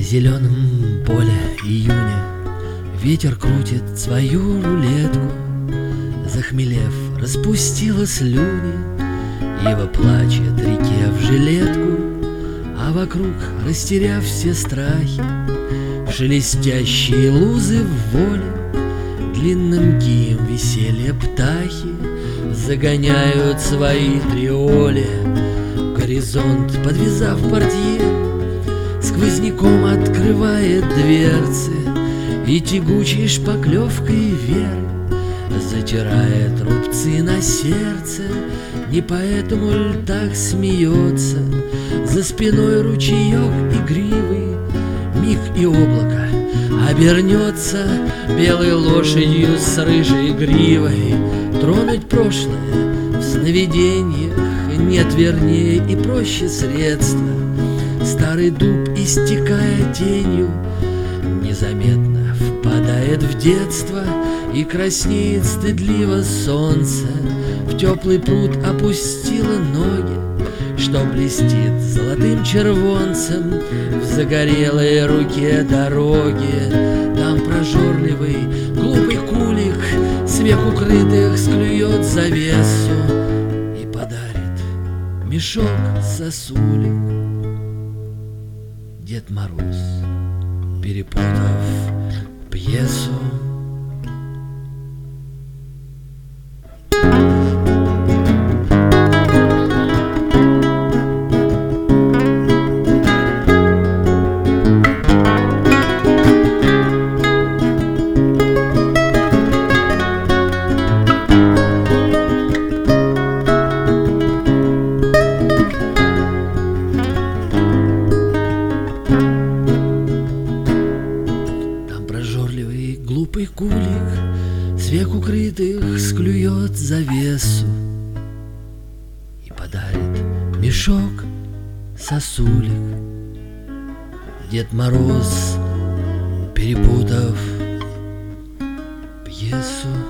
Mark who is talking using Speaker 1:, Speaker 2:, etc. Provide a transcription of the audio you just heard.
Speaker 1: зеленом поле июня ветер крутит свою рулетку. Захмелев, распустила слюни, ива плачет реке в жилетку, а вокруг, растеряв все страхи, шелестящие лузы в воле, длинным кием веселья птахи загоняют свои триоли. Горизонт, подвязав портье, сквозняком открывает дверцы и тягучей шпаклевкой веры затирает рубцы на сердце. Не поэтому ль так смеется за спиной ручеек игривый? Миг и облако обернется белой лошадью с рыжей гривой. Тронуть прошлое в сновидениях нет вернее и проще средства. Старый дуб, истекая тенью, незаметно впадает в детство, и краснеет стыдливо солнце. В теплый пруд опустила ноги, что блестит золотым червонцем в загорелой руке дороги. Там прожорливый глупый кулик с век укрытых склюет завесу и подарит мешок сосулек. Дед Мороз, перепутав пьесу. Глупый кулик с век укрытых склюет завесу и подарит мешок сосулек. Дед Мороз, перепутав пьесу.